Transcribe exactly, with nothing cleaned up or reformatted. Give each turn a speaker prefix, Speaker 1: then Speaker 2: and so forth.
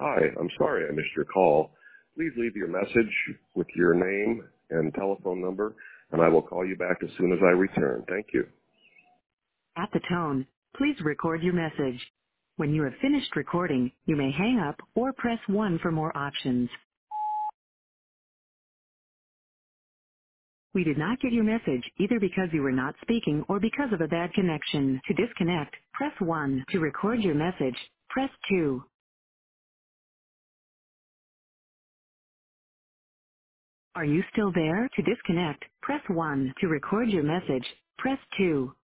Speaker 1: Hi, I'm sorry I missed your call. Please leave your message with your name and telephone number, and I will call you back as soon as I return. Thank you.
Speaker 2: At the tone, please record your message. When you have finished recording, you may hang up or press one for more options. We did not get your message either because you were not speaking or because of a bad connection. To disconnect, press one. To record your message, press two. Are you still there? To disconnect, press one. To record your message, press two.